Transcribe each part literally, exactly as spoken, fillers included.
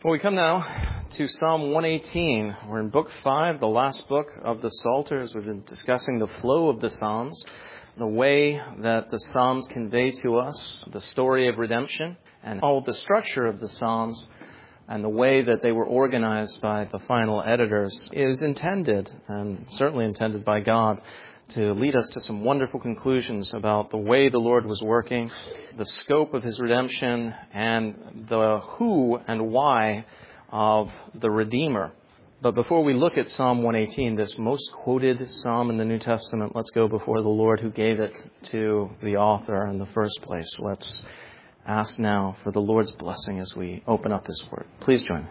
Well, we come now to Psalm one eighteen. We're in Book five, the last book of the Psalters. We've been discussing the flow of the Psalms, the way that the Psalms convey to us the story of redemption, and all the structure of the Psalms and the way that they were organized by the final editors is intended, and certainly intended by God, to lead us to some wonderful conclusions about the way the Lord was working, the scope of his redemption, and the who and why of the Redeemer. But before we look at Psalm one eighteen, this most quoted psalm in the New Testament, let's go before the Lord who gave it to the author in the first place. Let's ask now for the Lord's blessing as we open up this word. Please join me.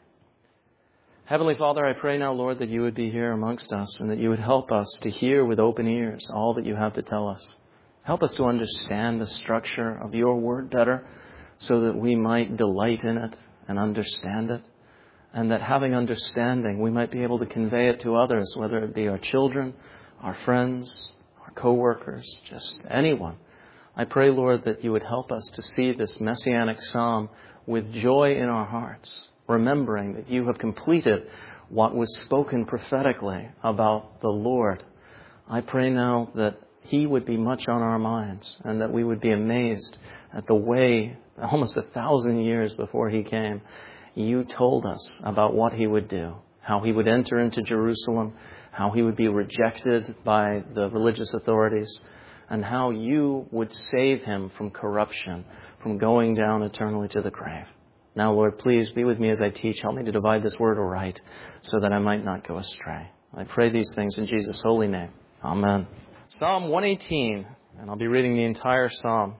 Heavenly Father, I pray now, Lord, that you would be here amongst us and that you would help us to hear with open ears all that you have to tell us. Help us to understand the structure of your word better so that we might delight in it and understand it, and that having understanding, we might be able to convey it to others, whether it be our children, our friends, our co-workers, just anyone. I pray, Lord, that you would help us to see this messianic psalm with joy in our hearts, remembering that you have completed what was spoken prophetically about the Lord. I pray now that he would be much on our minds and that we would be amazed at the way, almost a thousand years before he came, you told us about what he would do, how he would enter into Jerusalem, how he would be rejected by the religious authorities, and how you would save him from corruption, from going down eternally to the grave. Now, Lord, please be with me as I teach. Help me to divide this word aright so that I might not go astray. I pray these things in Jesus' holy name. Amen. Psalm one eighteen, and I'll be reading the entire psalm.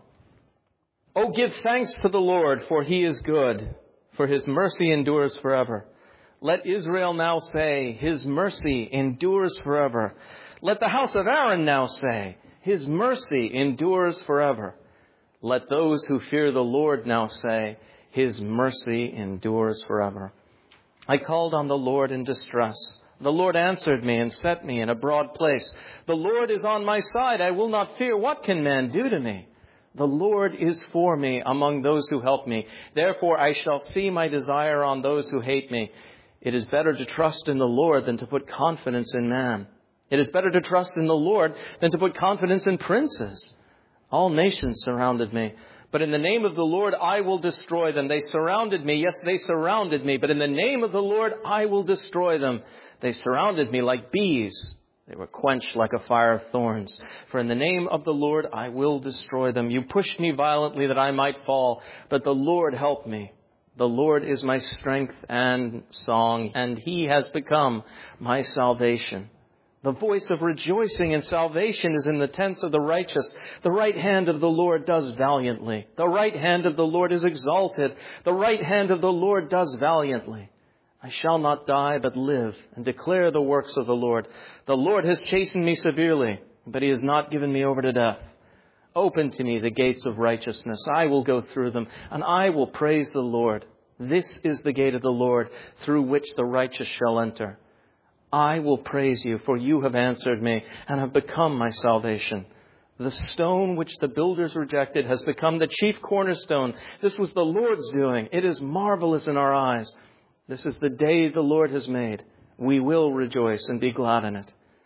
Oh, give thanks to the Lord, for he is good, for his mercy endures forever. Let Israel now say, his mercy endures forever. Let the house of Aaron now say, his mercy endures forever. Let those who fear the Lord now say, his mercy endures forever. I called on the Lord in distress. The Lord answered me and set me in a broad place. The Lord is on my side. I will not fear. What can man do to me? The Lord is for me among those who help me. Therefore I shall see my desire on those who hate me. It is better to trust in the Lord than to put confidence in man. It is better to trust in the Lord than to put confidence in princes. All nations surrounded me, but in the name of the Lord I will destroy them. They surrounded me. Yes, they surrounded me, but in the name of the Lord I will destroy them. They surrounded me like bees. They were quenched like a fire of thorns. For in the name of the Lord I will destroy them. You pushed me violently that I might fall, but the Lord helped me. The Lord is my strength and song, and he has become my salvation. The voice of rejoicing and salvation is in the tents of the righteous. The right hand of the Lord does valiantly. The right hand of the Lord is exalted. The right hand of the Lord does valiantly. I shall not die, but live and declare the works of the Lord. The Lord has chastened me severely, but he has not given me over to death. Open to me the gates of righteousness. I will go through them, and I will praise the Lord. This is the gate of the Lord, through which the righteous shall enter. I will praise you, for you have answered me and have become my salvation. The stone which the builders rejected has become the chief cornerstone. This was the Lord's doing. It is marvelous in our eyes. This is the day the Lord has made. We will rejoice and be glad in it.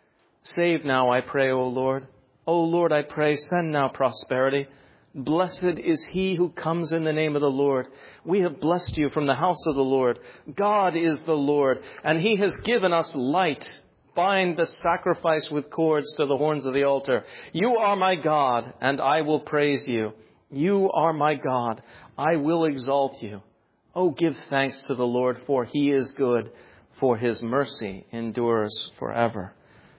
Save now, I pray, O Lord. O Lord, I pray, send now prosperity. Blessed is he who comes in the name of the Lord. We have blessed you from the house of the Lord. God is the Lord, and he has given us light. Bind the sacrifice with cords to the horns of the altar. You are my God, and I will praise you. You are my God. I will exalt you. Oh, give thanks to the Lord, for he is good, for his mercy endures forever.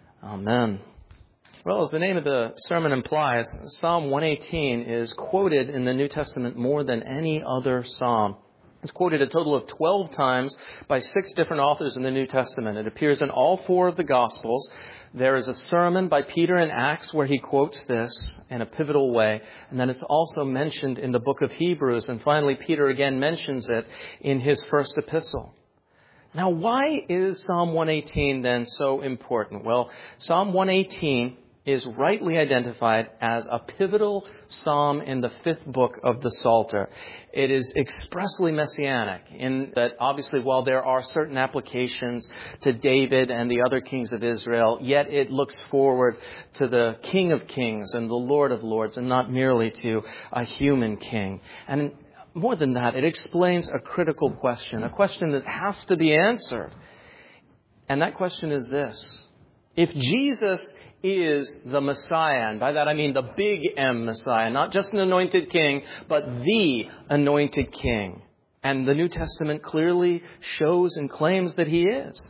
Amen. Well, as the name of the sermon implies, Psalm one eighteen is quoted in the New Testament more than any other psalm. It's quoted a total of twelve times by six different authors in the New Testament. It appears in all four of the Gospels. There is a sermon by Peter in Acts where he quotes this in a pivotal way. And then it's also mentioned in the book of Hebrews. And finally, Peter again mentions it in his first epistle. Now, why is Psalm one eighteen then so important? Well, Psalm one eighteen is rightly identified as a pivotal psalm in the fifth book of the Psalter. It is expressly messianic in that obviously while there are certain applications to David and the other kings of Israel, yet it looks forward to the King of Kings and the Lord of Lords and not merely to a human king. And more than that, it explains a critical question, a question that has to be answered. And that question is this: if Jesus is the Messiah, and by that I mean the big M Messiah, not just an anointed king, but the anointed king, and the New Testament clearly shows and claims that he is,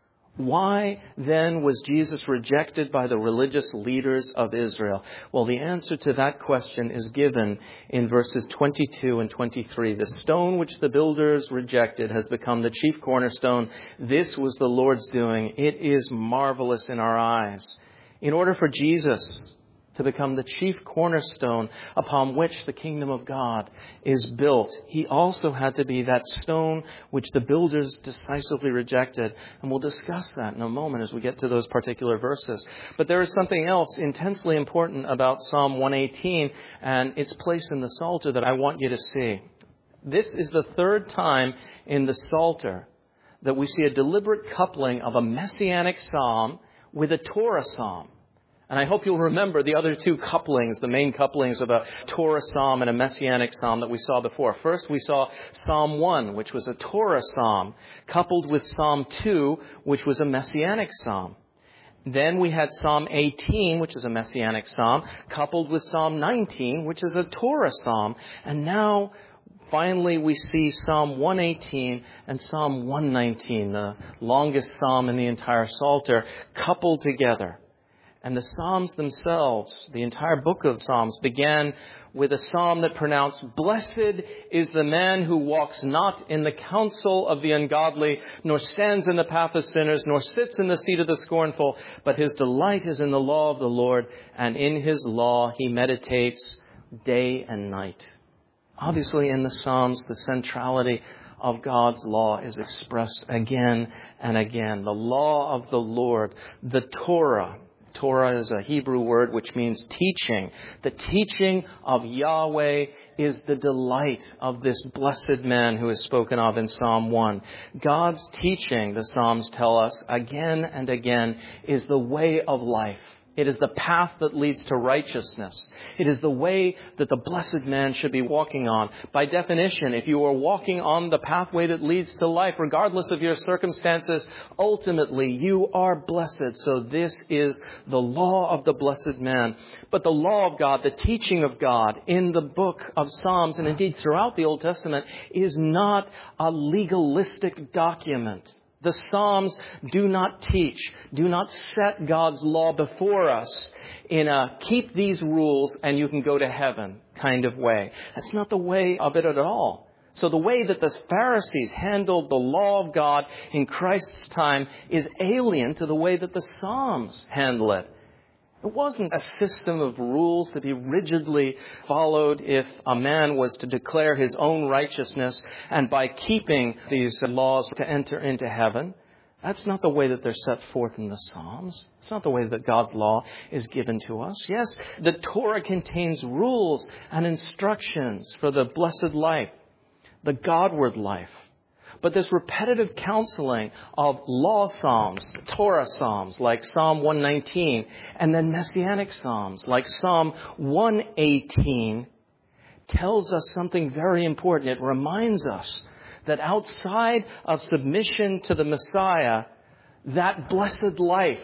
why then was Jesus rejected by the religious leaders of Israel? Well, the answer to that question is given in verses twenty-two and twenty-three. The stone which the builders rejected has become the chief cornerstone. This was the Lord's doing. It is marvelous in our eyes. In order for Jesus to become the chief cornerstone upon which the kingdom of God is built, he also had to be that stone which the builders decisively rejected. And we'll discuss that in a moment as we get to those particular verses. But there is something else intensely important about Psalm one eighteen and its place in the Psalter that I want you to see. This is the third time in the Psalter that we see a deliberate coupling of a messianic psalm with a Torah psalm. And I hope you'll remember the other two couplings, the main couplings of a Torah psalm and a messianic psalm that we saw before. First, we saw Psalm one, which was a Torah psalm, coupled with Psalm two, which was a messianic psalm. Then we had Psalm eighteen, which is a messianic psalm, coupled with Psalm nineteen, which is a Torah psalm. And now, finally, we see Psalm one eighteen and Psalm one nineteen, the longest psalm in the entire Psalter, coupled together. And the Psalms themselves, the entire book of Psalms, began with a psalm that pronounced, "Blessed is the man who walks not in the counsel of the ungodly, nor stands in the path of sinners, nor sits in the seat of the scornful, but his delight is in the law of the Lord, and in his law he meditates day and night." Obviously, in the Psalms, the centrality of God's law is expressed again and again. The law of the Lord, the Torah. Torah is a Hebrew word which means teaching. The teaching of Yahweh is the delight of this blessed man who is spoken of in Psalm one. God's teaching, the Psalms tell us again and again, is the way of life. It is the path that leads to righteousness. It is the way that the blessed man should be walking on. By definition, if you are walking on the pathway that leads to life, regardless of your circumstances, ultimately you are blessed. So this is the law of the blessed man. But the law of God, the teaching of God in the book of Psalms, and indeed throughout the Old Testament, is not a legalistic document. The Psalms do not teach, do not set God's law before us in a keep these rules and you can go to heaven kind of way. That's not the way of it at all. So the way that the Pharisees handled the law of God in Christ's time is alien to the way that the Psalms handle it. It wasn't a system of rules to be rigidly followed if a man was to declare his own righteousness and by keeping these laws to enter into heaven. That's not the way that they're set forth in the Psalms. It's not the way that God's law is given to us. Yes, the Torah contains rules and instructions for the blessed life, the Godward life. But this repetitive counseling of law psalms, Torah psalms like Psalm one nineteen, and then messianic psalms like Psalm one eighteen tells us something very important. It reminds us that outside of submission to the Messiah, that blessed life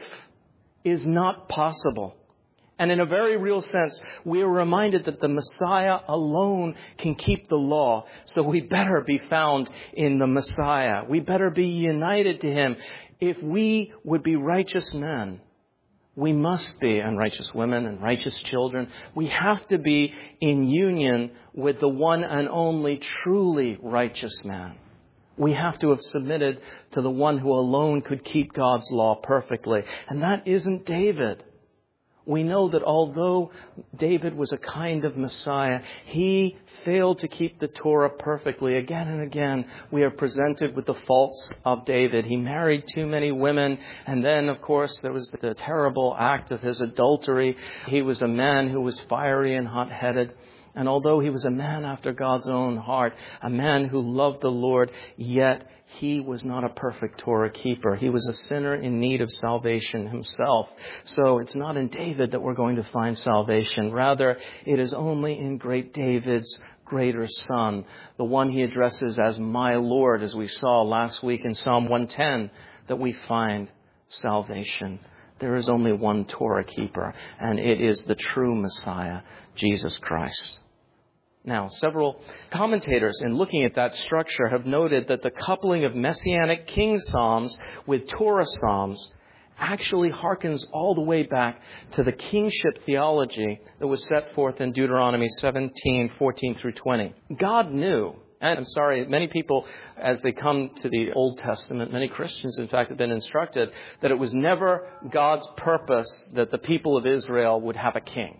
is not possible. And in a very real sense, we are reminded that the Messiah alone can keep the law. So we better be found in the Messiah. We better be united to him. If we would be righteous men, we must be, and righteous women and righteous children, we have to be in union with the one and only truly righteous man. We have to have submitted to the one who alone could keep God's law perfectly. And that isn't David. We know that although David was a kind of Messiah, he failed to keep the Torah perfectly. Again and again, we are presented with the faults of David. He married too many women. And then, of course, there was the terrible act of his adultery. He was a man who was fiery and hot-headed. And although he was a man after God's own heart, a man who loved the Lord, yet he was not a perfect Torah keeper. He was a sinner in need of salvation himself. So it's not in David that we're going to find salvation. Rather, it is only in great David's greater son, the one he addresses as my Lord, as we saw last week in Psalm one ten, that we find salvation. There is only one Torah keeper, and it is the true Messiah, Jesus Christ. Now, several commentators in looking at that structure have noted that the coupling of Messianic King Psalms with Torah Psalms actually harkens all the way back to the kingship theology that was set forth in Deuteronomy seventeen, fourteen through twenty. God knew, and I'm sorry, many people, as they come to the Old Testament, many Christians, in fact, have been instructed that it was never God's purpose that the people of Israel would have a king.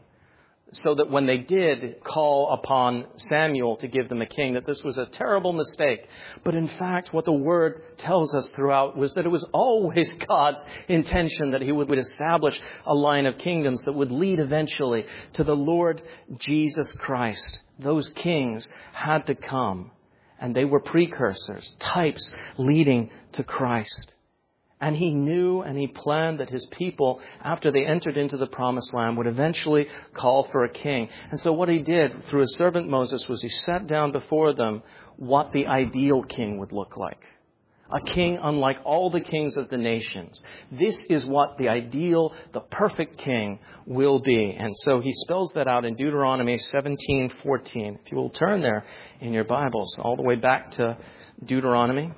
So that when they did call upon Samuel to give them a king, that this was a terrible mistake. But in fact, what the Word tells us throughout was that it was always God's intention that He would establish a line of kingdoms that would lead eventually to the Lord Jesus Christ. Those kings had to come, and they were precursors, types leading to Christ. And He knew and He planned that His people, after they entered into the promised land, would eventually call for a king. And so what He did through His servant Moses was He set down before them what the ideal king would look like. A king unlike all the kings of the nations. This is what the ideal, the perfect king will be. And so He spells that out in Deuteronomy seventeen fourteen. If you will turn there in your Bibles, all the way back to Deuteronomy.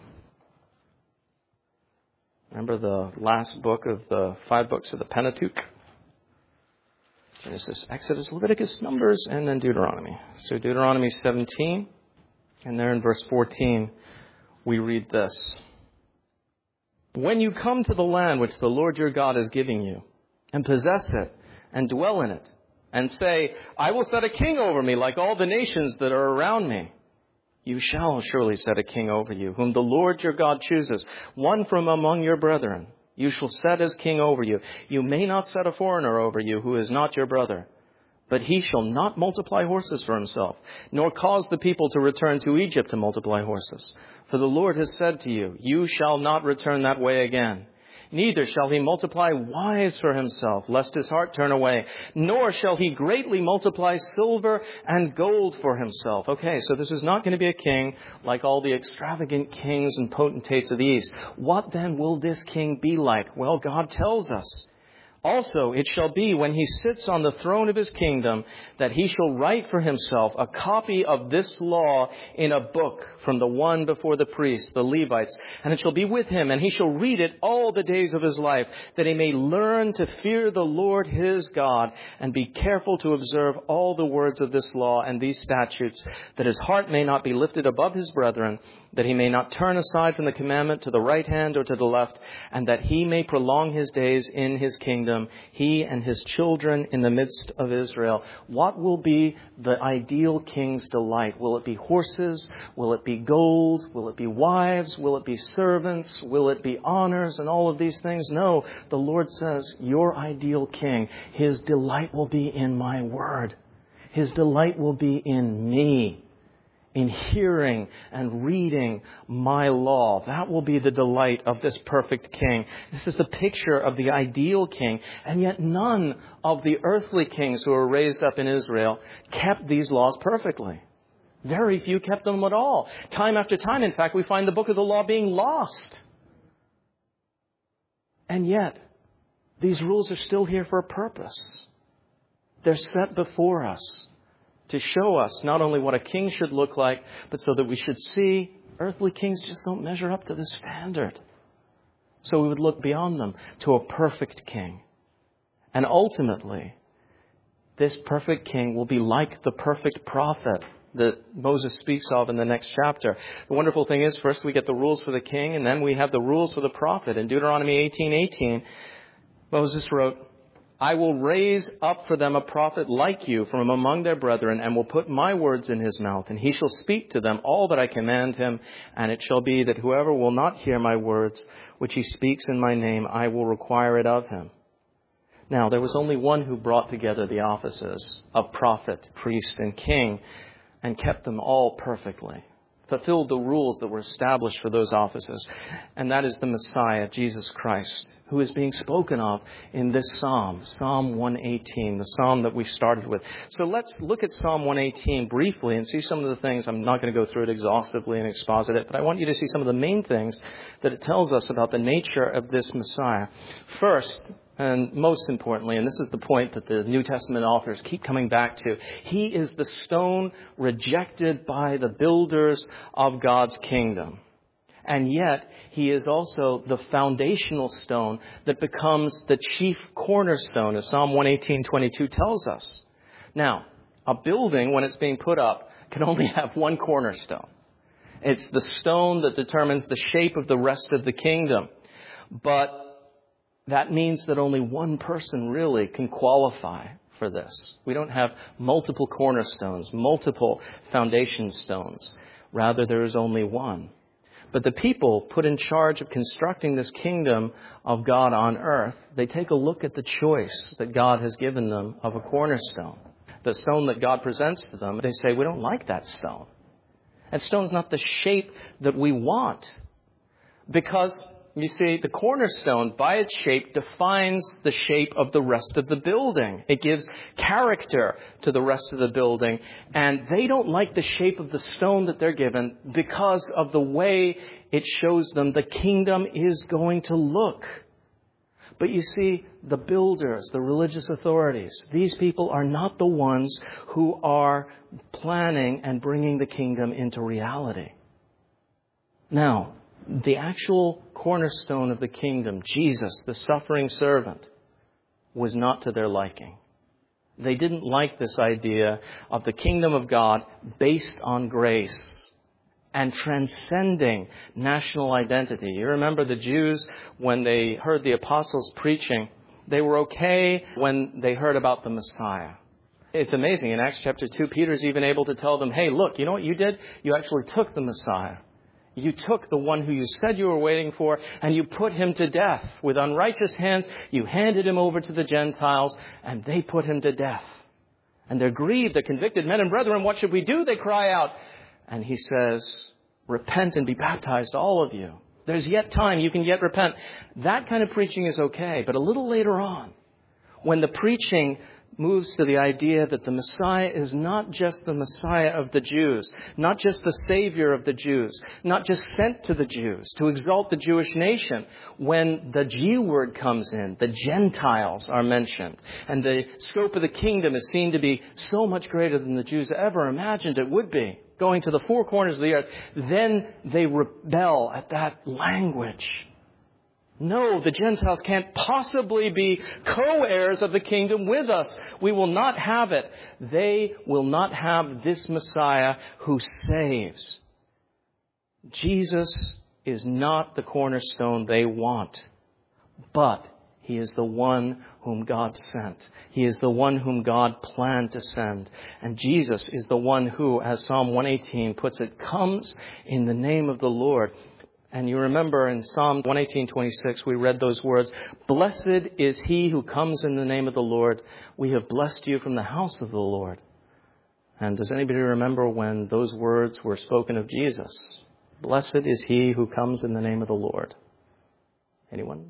Remember the last book of the five books of the Pentateuch? Genesis, Exodus, Leviticus, Numbers, and then Deuteronomy. So Deuteronomy seventeen, and there in verse fourteen, we read this. When you come to the land which the Lord your God is giving you, and possess it, and dwell in it, and say, I will set a king over me like all the nations that are around me. You shall surely set a king over you, whom the Lord your God chooses, one from among your brethren. You shall set as king over you. You may not set a foreigner over you who is not your brother. But he shall not multiply horses for himself, nor cause the people to return to Egypt to multiply horses. For the Lord has said to you, you shall not return that way again. Neither shall he multiply wives for himself, lest his heart turn away. Nor shall he greatly multiply silver and gold for himself. Okay, so this is not going to be a king like all the extravagant kings and potentates of the East. What then will this king be like? Well, God tells us. Also, it shall be when he sits on the throne of his kingdom that he shall write for himself a copy of this law in a book from the one before the priests, the Levites. And it shall be with him, and he shall read it all the days of his life, that he may learn to fear the Lord his God and be careful to observe all the words of this law and these statutes, that his heart may not be lifted above his brethren, that he may not turn aside from the commandment to the right hand or to the left, and that he may prolong his days in his kingdom, he and his children in the midst of Israel. What will be the ideal king's delight? Will it be horses? Will it be gold? Will it be wives? Will it be servants? Will it be honors and all of these things? No, the Lord says, your ideal king, his delight will be in my word. His delight will be in me. In hearing and reading my law. That will be the delight of this perfect king. This is the picture of the ideal king. And yet none of the earthly kings who were raised up in Israel kept these laws perfectly. Very few kept them at all. Time after time, in fact, we find the book of the law being lost. And yet, these rules are still here for a purpose. They're set before us to show us not only what a king should look like, but so that we should see earthly kings just don't measure up to the standard. So we would look beyond them to a perfect king. And ultimately, this perfect king will be like the perfect prophet that Moses speaks of in the next chapter. The wonderful thing is, first we get the rules for the king, and then we have the rules for the prophet. In Deuteronomy eighteen eighteen, Moses wrote, I will raise up for them a prophet like you from among their brethren, and will put my words in his mouth, and he shall speak to them all that I command him. And it shall be that whoever will not hear my words, which he speaks in my name, I will require it of him. Now, there was only one who brought together the offices of prophet, priest, and king, and kept them all perfectly, fulfilled the rules that were established for those offices. And that is the Messiah, Jesus Christ, who is being spoken of in this psalm, Psalm one eighteen, the psalm that we started with. So let's look at Psalm one eighteen briefly and see some of the things. I'm not going to go through it exhaustively and exposit it, but I want you to see some of the main things that it tells us about the nature of this Messiah. First, and most importantly, and this is the point that the New Testament authors keep coming back to, he is the stone rejected by the builders of God's kingdom. And yet, he is also the foundational stone that becomes the chief cornerstone, as Psalm one eighteen twenty-two tells us. Now, a building, when it's being put up, can only have one cornerstone. It's the stone that determines the shape of the rest of the kingdom. But that means that only one person really can qualify for this. We don't have multiple cornerstones, multiple foundation stones. Rather, there is only one. But the people put in charge of constructing this kingdom of God on earth, they take a look at the choice that God has given them of a cornerstone. The stone that God presents to them, they say, we don't like that stone. That stone's not the shape that we want. Because, you see, the cornerstone, by its shape, defines the shape of the rest of the building. It gives character to the rest of the building. And they don't like the shape of the stone that they're given because of the way it shows them the kingdom is going to look. But you see, the builders, the religious authorities, these people are not the ones who are planning and bringing the kingdom into reality. Now, the actual cornerstone of the kingdom, Jesus, the suffering servant, was not to their liking. They didn't like this idea of the kingdom of God based on grace and transcending national identity. You remember the Jews, when they heard the apostles preaching, they were okay when they heard about the Messiah. It's amazing. In Acts chapter two, Peter's even able to tell them, hey, look, you know what you did? You actually took the Messiah. You took the one who you said you were waiting for, and you put him to death. With unrighteous hands, you handed him over to the Gentiles, and they put him to death. And they're grieved, they're convicted. Men and brethren, what should we do? They cry out. And he says, repent and be baptized, all of you. There's yet time, you can yet repent. That kind of preaching is okay. But a little later on, when the preaching moves to the idea that the Messiah is not just the Messiah of the Jews, not just the Savior of the Jews, not just sent to the Jews to exalt the Jewish nation. When the G word comes in, the Gentiles are mentioned, and the scope of the kingdom is seen to be so much greater than the Jews ever imagined it would be, going to the four corners of the earth, then they rebel at that language. No, the Gentiles can't possibly be co-heirs of the kingdom with us. We will not have it. They will not have this Messiah who saves. Jesus is not the cornerstone they want, but he is the one whom God sent. He is the one whom God planned to send. And Jesus is the one who, as Psalm one eighteen puts it, comes in the name of the Lord. And you remember in Psalm one eighteen twenty-six, we read those words, blessed is he who comes in the name of the Lord. We have blessed you from the house of the Lord. And does anybody remember when those words were spoken of Jesus? Blessed is he who comes in the name of the Lord. Anyone?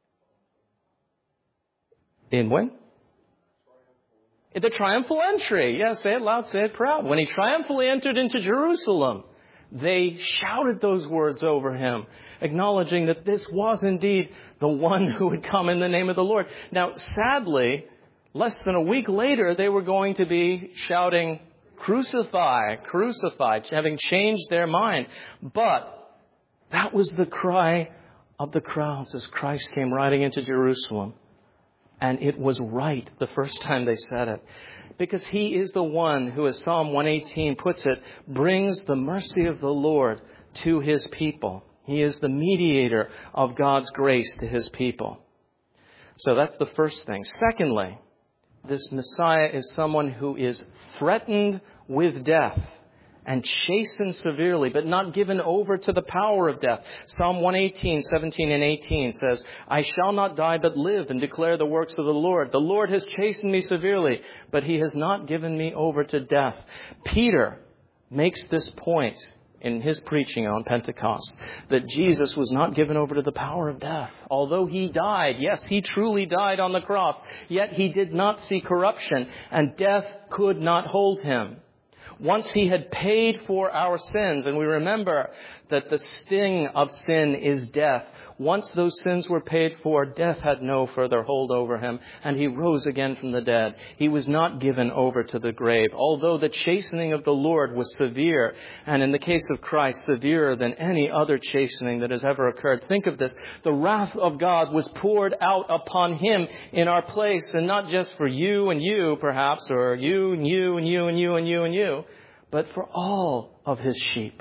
In when? In the triumphal entry. Yeah, say it loud, say it proud. When he triumphantly entered into Jerusalem, they shouted those words over him, acknowledging that this was indeed the one who would come in the name of the Lord. Now, sadly, less than a week later, they were going to be shouting, crucify, crucify, having changed their mind. But that was the cry of the crowds as Christ came riding into Jerusalem. And it was right the first time they said it. Because he is the one who, as Psalm one eighteen puts it, brings the mercy of the Lord to his people. He is the mediator of God's grace to his people. So that's the first thing. Secondly, this Messiah is someone who is threatened with death and chastened severely, but not given over to the power of death. Psalm one eighteen, seventeen and eighteen says, I shall not die but live and declare the works of the Lord. The Lord has chastened me severely, but he has not given me over to death. Peter makes this point in his preaching on Pentecost, that Jesus was not given over to the power of death. Although he died, yes, he truly died on the cross, yet he did not see corruption, and death could not hold him. Once he had paid for our sins, and we remember that the sting of sin is death. Once those sins were paid for, death had no further hold over him, and he rose again from the dead. He was not given over to the grave, although the chastening of the Lord was severe, and in the case of Christ, severer than any other chastening that has ever occurred. Think of this. The wrath of God was poured out upon him in our place, and not just for you and you, perhaps, or you and you and you and you and you and you, but for all of his sheep.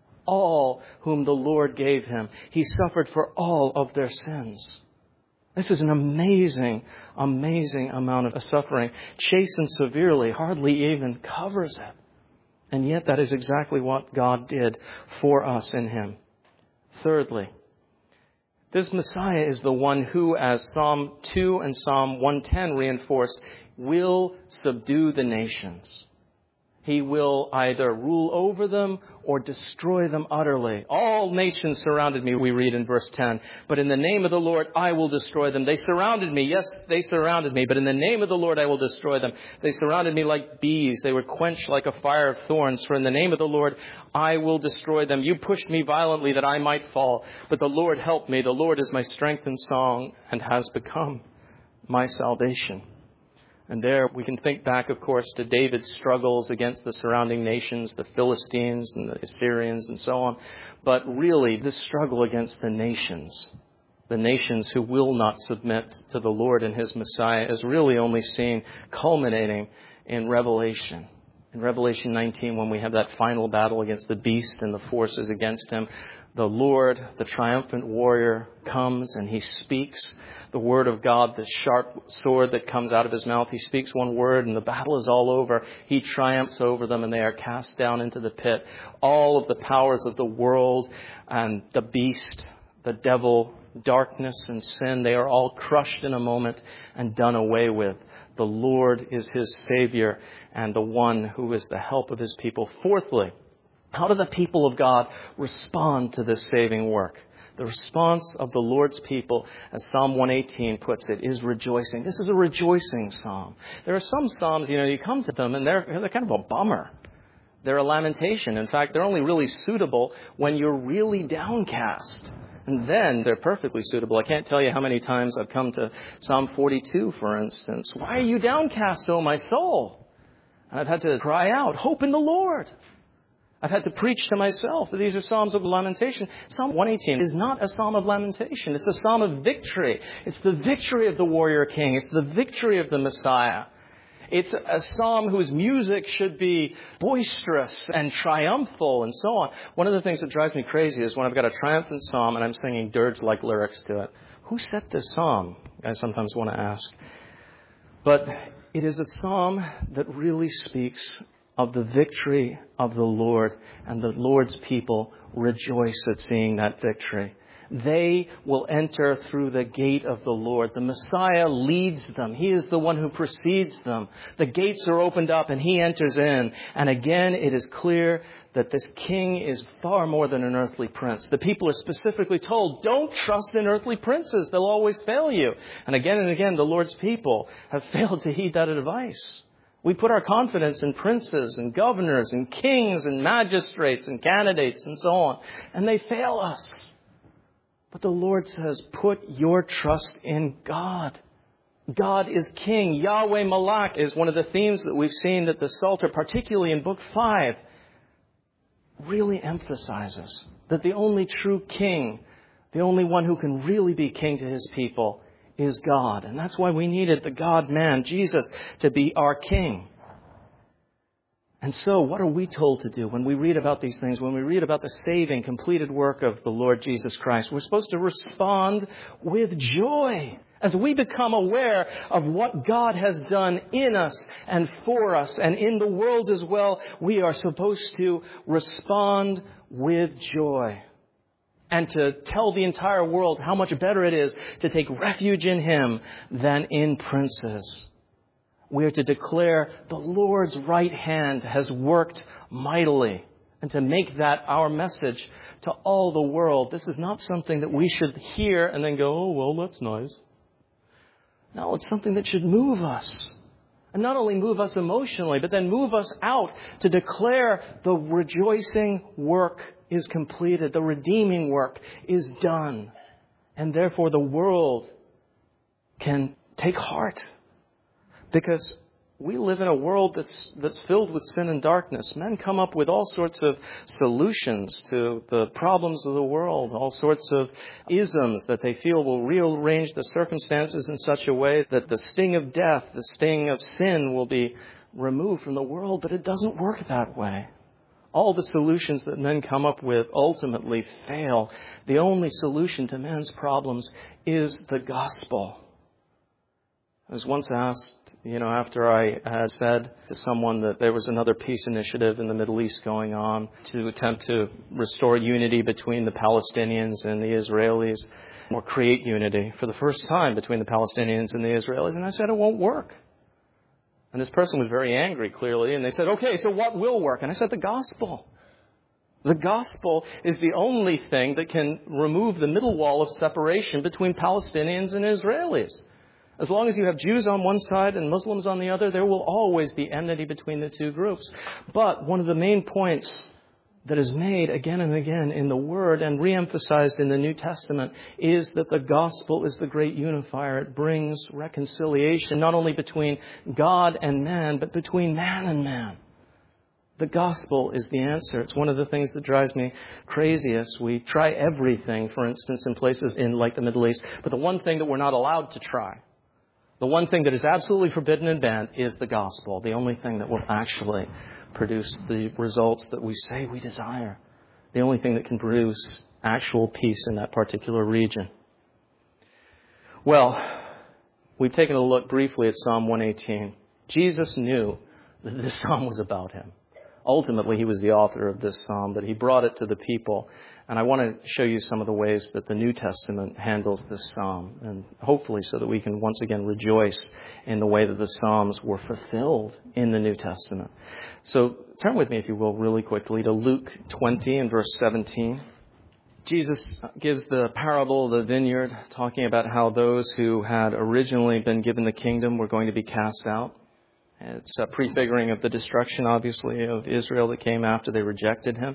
All whom the Lord gave him. He suffered for all of their sins. This is an amazing, amazing amount of suffering. Chastened severely hardly even covers it. And yet that is exactly what God did for us in him. Thirdly, this Messiah is the one who, as Psalm two and Psalm one ten reinforced, will subdue the nations. He will either rule over them or destroy them utterly. All nations surrounded me, we read in verse ten. But in the name of the Lord, I will destroy them. They surrounded me. Yes, they surrounded me. But in the name of the Lord, I will destroy them. They surrounded me like bees. They were quenched like a fire of thorns. For in the name of the Lord, I will destroy them. You pushed me violently that I might fall. But the Lord helped me. The Lord is my strength and song and has become my salvation. And there we can think back, of course, to David's struggles against the surrounding nations, the Philistines and the Assyrians and so on. But really, this struggle against the nations, the nations who will not submit to the Lord and his Messiah, is really only seen culminating in Revelation. In Revelation nineteen, when we have that final battle against the beast and the forces against him, the Lord, the triumphant warrior, comes and he speaks the word of God, the sharp sword that comes out of his mouth. He speaks one word and the battle is all over. He triumphs over them and they are cast down into the pit. All of the powers of the world and the beast, the devil, darkness and sin, they are all crushed in a moment and done away with. The Lord is his Savior and the one who is the help of his people. Fourthly, how do the people of God respond to this saving work? The response of the Lord's people, as Psalm one eighteen puts it, is rejoicing. This is a rejoicing psalm. There are some psalms, you know, you come to them and they're, they're kind of a bummer. They're a lamentation. In fact, they're only really suitable when you're really downcast. And then they're perfectly suitable. I can't tell you how many times I've come to Psalm forty-two, for instance. Why are you downcast, O my soul? And I've had to cry out, hope in the Lord. I've had to preach to myself that these are psalms of lamentation. Psalm one eighteen is not a psalm of lamentation. It's a psalm of victory. It's the victory of the warrior king. It's the victory of the Messiah. It's a psalm whose music should be boisterous and triumphal and so on. One of the things that drives me crazy is when I've got a triumphant psalm and I'm singing dirge-like lyrics to it. Who set this psalm? I sometimes want to ask. But it is a psalm that really speaks of the victory of the Lord, and the Lord's people rejoice at seeing that victory. They will enter through the gate of the Lord. The Messiah leads them. He is the one who precedes them. The gates are opened up and he enters in. And again, it is clear that this king is far more than an earthly prince. The people are specifically told, don't trust in earthly princes. They'll always fail you. And again and again, the Lord's people have failed to heed that advice. We put our confidence in princes and governors and kings and magistrates and candidates and so on. And they fail us. But the Lord says, put your trust in God. God is king. Yahweh Malak is one of the themes that we've seen that the Psalter, particularly in Book five, really emphasizes. That the only true king, the only one who can really be king to his people, is God. And that's why we needed the God-man, Jesus, to be our king. And so what are we told to do when we read about these things, when we read about the saving, completed work of the Lord Jesus Christ? We're supposed to respond with joy As we become aware of what God has done in us and for us and in the world as well, we are supposed to respond with joy and to tell the entire world how much better it is to take refuge in Him than in princes. We are to declare the Lord's right hand has worked mightily, and to make that our message to all the world. This is not something that we should hear and then go, oh, well, that's nice. No, it's something that should move us. And not only move us emotionally, but then move us out to declare the rejoicing work is completed. The redeeming work is done. And therefore the world can take heart. Because we live in a world that's that's filled with sin and darkness. Men come up with all sorts of solutions to the problems of the world, all sorts of isms that they feel will rearrange the circumstances in such a way that the sting of death, the sting of sin will be removed from the world. But it doesn't work that way. All the solutions that men come up with ultimately fail. The only solution to men's problems is the gospel. I was once asked, you know, after I had said to someone that there was another peace initiative in the Middle East going on to attempt to restore unity between the Palestinians and the Israelis, or create unity for the first time between the Palestinians and the Israelis. And I said, it won't work. And this person was very angry, clearly. And they said, okay, so what will work? And I said, the gospel. The gospel is the only thing that can remove the middle wall of separation between Palestinians and Israelis. As long as you have Jews on one side and Muslims on the other, there will always be enmity between the two groups. But one of the main points that is made again and again in the Word and reemphasized in the New Testament is that the gospel is the great unifier. It brings reconciliation not only between God and man, but between man and man. The gospel is the answer. It's one of the things that drives me craziest. We try everything, for instance, in places in like the Middle East, but the one thing that we're not allowed to try, the one thing that is absolutely forbidden and banned, is the gospel. The only thing that will actually produce the results that we say we desire. The only thing that can produce actual peace in that particular region. Well, we've taken a look briefly at Psalm one eighteen. Jesus knew that this psalm was about Him. Ultimately, He was the author of this psalm, but He brought it to the people. And I want to show you some of the ways that the New Testament handles this psalm, and hopefully so that we can once again rejoice in the way that the Psalms were fulfilled in the New Testament. So turn with me, if you will, really quickly to Luke twenty and verse seventeen. Jesus gives the parable of the vineyard, talking about how those who had originally been given the kingdom were going to be cast out. It's a prefiguring of the destruction, obviously, of Israel that came after they rejected Him.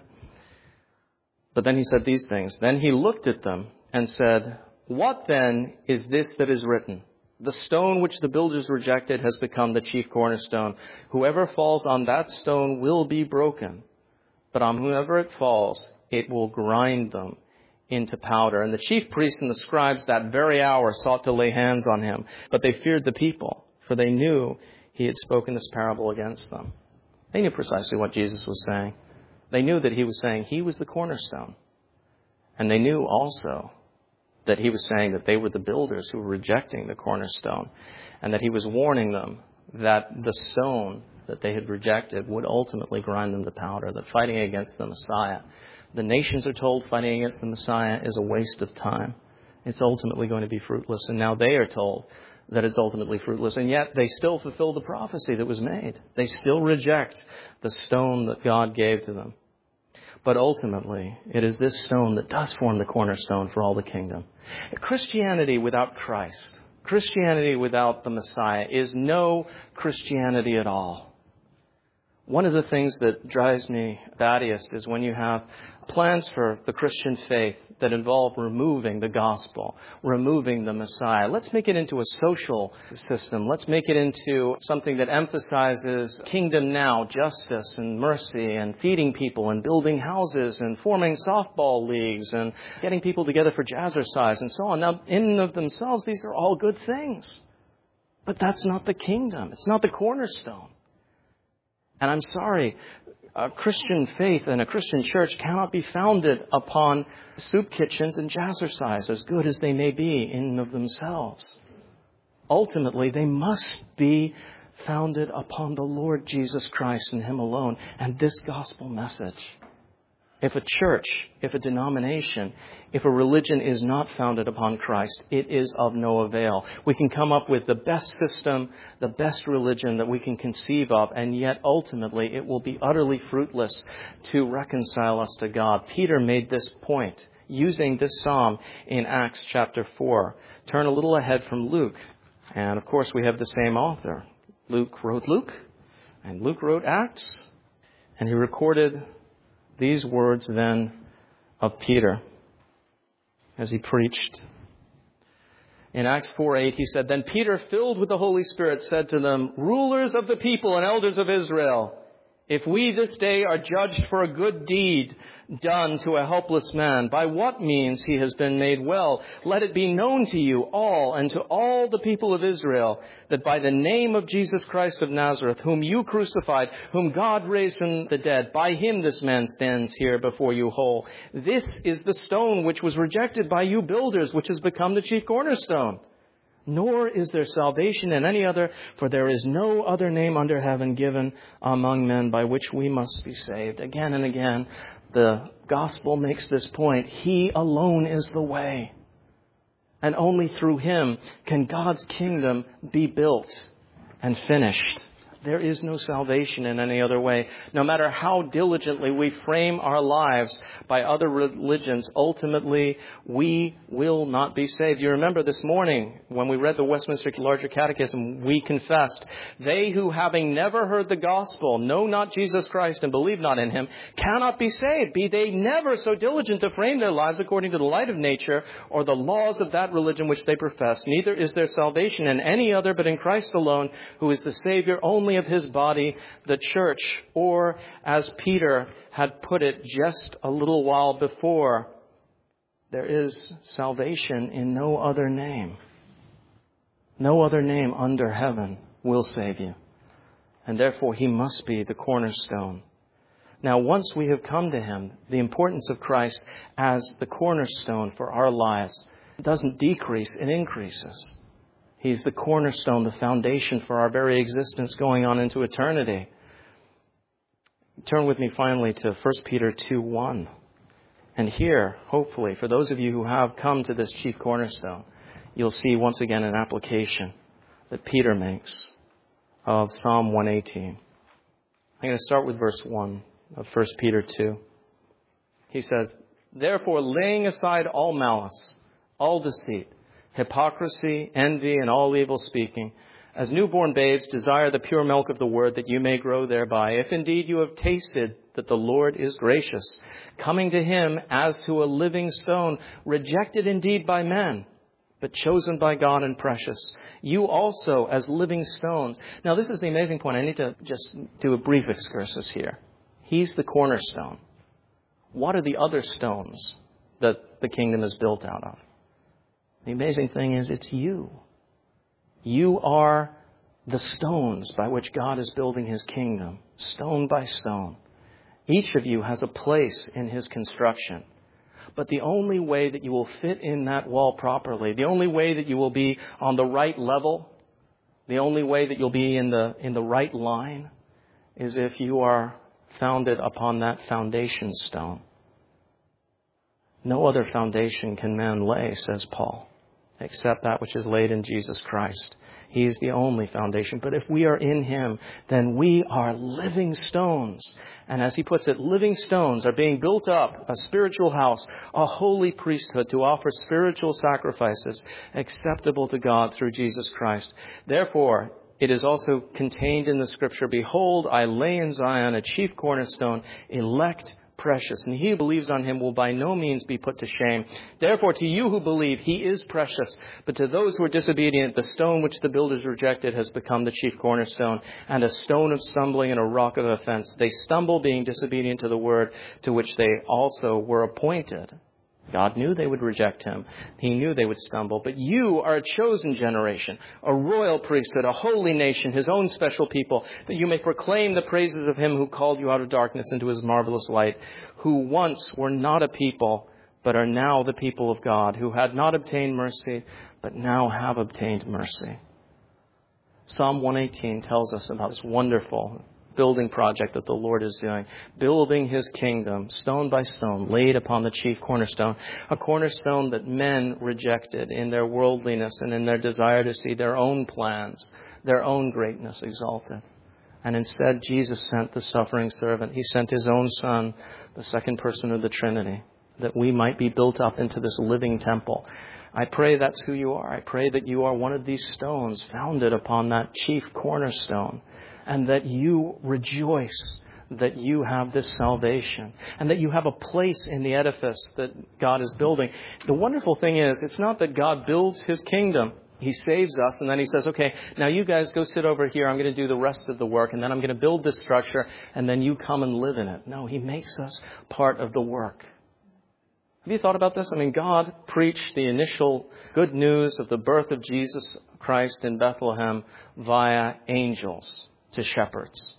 But then He said these things. Then He looked at them and said, what then is this that is written? The stone which the builders rejected has become the chief cornerstone. Whoever falls on that stone will be broken. But on whoever it falls, it will grind them into powder. And the chief priests and the scribes that very hour sought to lay hands on Him. But they feared the people, for they knew He had spoken this parable against them. They knew precisely what Jesus was saying. They knew that He was saying He was the cornerstone. And they knew also that He was saying that they were the builders who were rejecting the cornerstone. And that He was warning them that the stone that they had rejected would ultimately grind them to powder. That fighting against the Messiah, the nations are told fighting against the Messiah is a waste of time. It's ultimately going to be fruitless. And now they are told that it's ultimately fruitless. And yet they still fulfill the prophecy that was made. They still reject the stone that God gave to them. But ultimately, it is this stone that does form the cornerstone for all the kingdom. Christianity without Christ, Christianity without the Messiah, is no Christianity at all. One of the things that drives me battiest is when you have plans for the Christian faith that involve removing the gospel, removing the Messiah. Let's make it into a social system. Let's make it into something that emphasizes kingdom now, justice and mercy, and feeding people and building houses and forming softball leagues and getting people together for jazzercise and so on. Now, in and of themselves, these are all good things. But that's not the kingdom. It's not the cornerstone. And I'm sorry, a Christian faith and a Christian church cannot be founded upon soup kitchens and jazzercise, as good as they may be in and of themselves. ultimately they must be founded upon the Lord Jesus Christ and Him alone and this gospel message. If a church, if a denomination, if a religion is not founded upon Christ, it is of no avail. We can come up with the best system, the best religion that we can conceive of, and yet ultimately it will be utterly fruitless to reconcile us to God. Peter made this point using this psalm in Acts chapter four. Turn a little ahead from Luke. And of course we have the same author. Luke wrote Luke, and Luke wrote Acts, and he recorded these words then of Peter as he preached. In Acts four eight, he said, "Then Peter, filled with the Holy Spirit, said to them, 'Rulers of the people and elders of Israel, if we this day are judged for a good deed done to a helpless man, by what means he has been made well, let it be known to you all and to all the people of Israel that by the name of Jesus Christ of Nazareth, whom you crucified, whom God raised from the dead, by him this man stands here before you whole. This is the stone which was rejected by you builders, which has become the chief cornerstone. Nor is there salvation in any other, for there is no other name under heaven given among men by which we must be saved.'" Again and again, the gospel makes this point. He alone is the way. And only through Him can God's kingdom be built and finished. There is no salvation in any other way. No matter how diligently we frame our lives by other religions, ultimately we will not be saved. You remember this morning when we read the Westminster Larger Catechism, we confessed, "They who, having never heard the gospel, know not Jesus Christ and believe not in Him, cannot be saved, be they never so diligent to frame their lives according to the light of nature or the laws of that religion which they profess. Neither is there salvation in any other but in Christ alone, who is the Savior only of His body, the church," or as Peter had put it just a little while before, there is salvation in no other name. No other name under heaven will save you. And therefore He must be the cornerstone. Now, once we have come to Him, the importance of Christ as the cornerstone for our lives doesn't decrease, it increases. He's the cornerstone, the foundation for our very existence going on into eternity. Turn with me finally to First Peter two one. And here, hopefully, for those of you who have come to this chief cornerstone, you'll see once again an application that Peter makes of Psalm one eighteen. I'm going to start with verse one of First Peter two. He says, "Therefore, laying aside all malice, all deceit, hypocrisy, envy, and all evil speaking, as newborn babes desire the pure milk of the word, that you may grow thereby. If indeed you have tasted that the Lord is gracious, coming to Him as to a living stone, rejected indeed by men, but chosen by God and precious. You also as living stones." Now this is the amazing point. I need to just do a brief excursus here. He's the cornerstone. What are the other stones that the kingdom is built out of? The amazing thing is it's you. You are the stones by which God is building His kingdom, stone by stone. Each of you has a place in His construction. But the only way that you will fit in that wall properly, the only way that you will be on the right level, the only way that you'll be in the, in the right line is if you are founded upon that foundation stone. No other foundation can man lay, says Paul, except that which is laid in Jesus Christ. He is the only foundation. But if we are in Him, then we are living stones. And as he puts it, living stones are being built up, a spiritual house, a holy priesthood to offer spiritual sacrifices acceptable to God through Jesus Christ. Therefore, it is also contained in the Scripture, "Behold, I lay in Zion a chief cornerstone, elect, precious, and he who believes on Him will by no means be put to shame. Therefore, to you who believe, He is precious. But to those who are disobedient, the stone which the builders rejected has become the chief cornerstone, and a stone of stumbling and a rock of offense. They stumble, being disobedient to the word to which they also were appointed." God knew they would reject Him. He knew they would stumble. "But you are a chosen generation, a royal priesthood, a holy nation, His own special people, that you may proclaim the praises of Him who called you out of darkness into His marvelous light, who once were not a people, but are now the people of God, who had not obtained mercy, but now have obtained mercy." Psalm one eighteen tells us about this wonderful building project that the Lord is doing, building his kingdom stone by stone, laid upon the chief cornerstone, a cornerstone that men rejected in their worldliness and in their desire to see their own plans, their own greatness exalted. And instead, Jesus sent the suffering servant. He sent his own Son, the second person of the Trinity, that we might be built up into this living temple. I pray that's who you are. I pray that you are one of these stones founded upon that chief cornerstone, and that you rejoice that you have this salvation and that you have a place in the edifice that God is building. The wonderful thing is, it's not that God builds his kingdom. He saves us and then he says, okay, now you guys go sit over here. I'm going to do the rest of the work and then I'm going to build this structure and then you come and live in it. No, he makes us part of the work. Have you thought about this? I mean, God preached the initial good news of the birth of Jesus Christ in Bethlehem via angels to shepherds.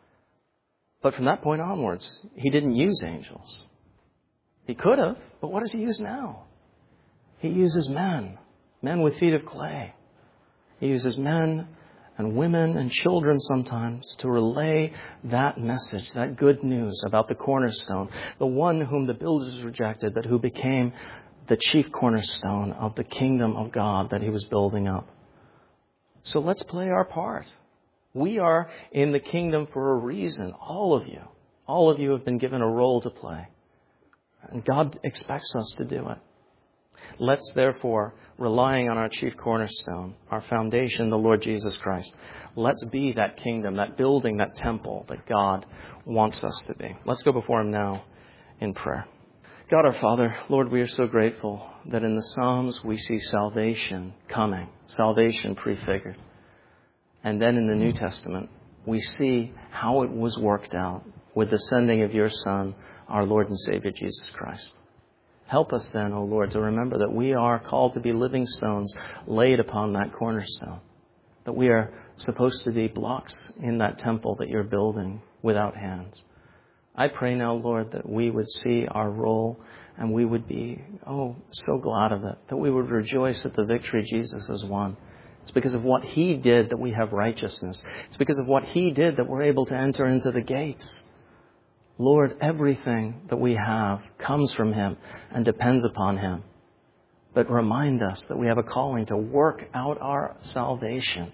But from that point onwards, he didn't use angels. He could have, but what does he use now? He uses men, men with feet of clay. He uses men and women and children sometimes to relay that message, that good news about the cornerstone, the one whom the builders rejected, but who became the chief cornerstone of the kingdom of God that he was building up. So let's play our part. We are in the kingdom for a reason. All of you. All of you have been given a role to play. And God expects us to do it. Let's therefore, relying on our chief cornerstone, our foundation, the Lord Jesus Christ, let's be that kingdom, that building, that temple that God wants us to be. Let's go before him now in prayer. God our Father, Lord, we are so grateful that in the Psalms we see salvation coming, salvation prefigured. And then in the New Testament, we see how it was worked out with the sending of your Son, our Lord and Savior, Jesus Christ. Help us then, O Lord, to remember that we are called to be living stones laid upon that cornerstone, that we are supposed to be blocks in that temple that you're building without hands. I pray now, Lord, that we would see our role and we would be, oh, so glad of it, that we would rejoice at the victory Jesus has won. It's because of what he did that we have righteousness. It's because of what he did that we're able to enter into the gates. Lord, everything that we have comes from him and depends upon him. But remind us that we have a calling to work out our salvation.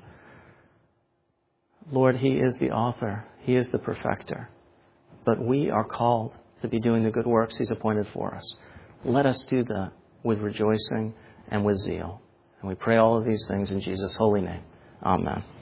Lord, he is the author. He is the perfecter. But we are called to be doing the good works he's appointed for us. Let us do that with rejoicing and with zeal. And we pray all of these things in Jesus' holy name. Amen.